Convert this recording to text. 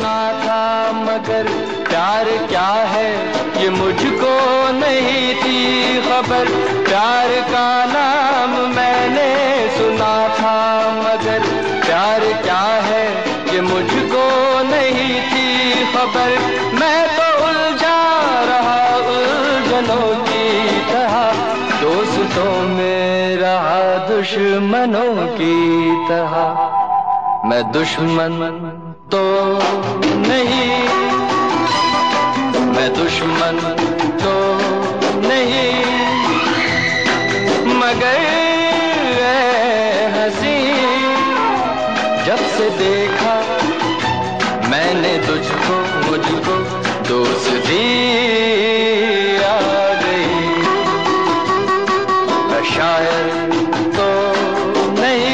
सुना था, मगर प्यार क्या है ये मुझको नहीं थी खबर। प्यार का नाम मैंने सुना था, मगर प्यार क्या है ये मुझको नहीं थी खबर। मैं तो उलझा रहा उलझनों की तरह, दोस्तों में रहा दुश्मनों की तरह। मैं दुश्मन तो नहीं, मैं दुश्मन तो नहीं, मगर हंसी जब से देखा मैंने तुझको, मुझको दोस्ती आ गई। मैं शायर तो नहीं।